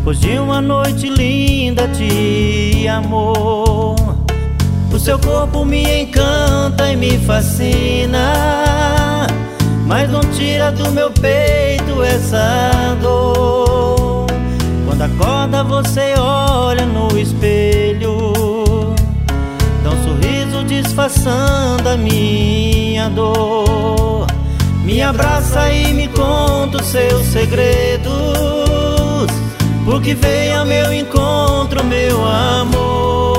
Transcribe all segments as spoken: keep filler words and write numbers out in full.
Depois de uma noite linda de amor, o seu corpo me encanta e me fascina, mas não tira do meu peito essa dor. Quando acorda você olha no espelho, dá um sorriso disfarçando a minha dor. Me abraça e me conta os seus segredos, porque veio ao meu encontro, meu amor.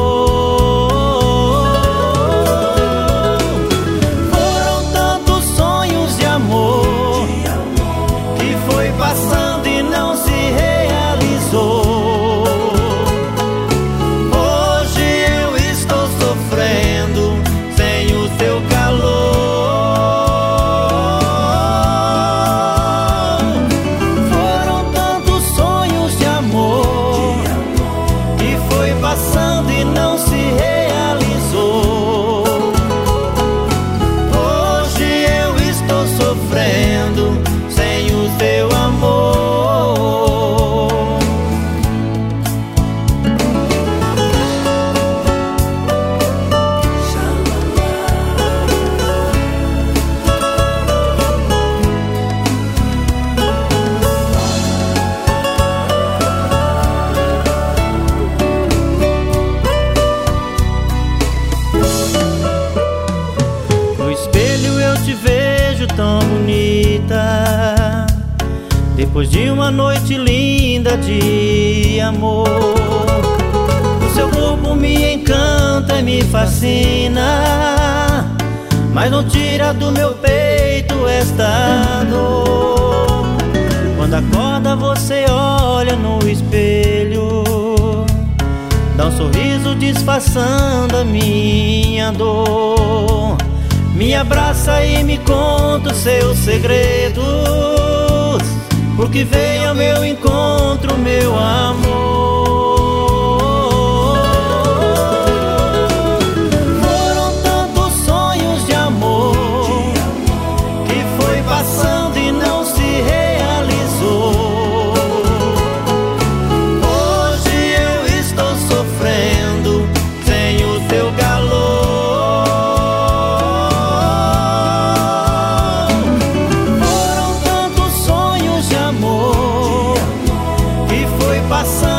Foram tantos sonhos de amor que foi passando e não se realizou. Hoje eu estou sofrendo sem o seu calor. Passando e não se realizou. Hoje eu estou sofrendo sem o teu amor. Te vejo tão bonita, depois de uma noite linda de amor. O seu corpo me encanta e me fascina, mas não tira do meu peito esta dor. Quando acorda você olha no espelho, dá um sorriso disfarçando a minha dor. Me abraça e me conta os seus segredos, porque veio ao meu encontro, meu amor. Foram tantos sonhos de amor que foi passando e não se realizou. Hoje eu estou sofrendo sem o teu calor. Passando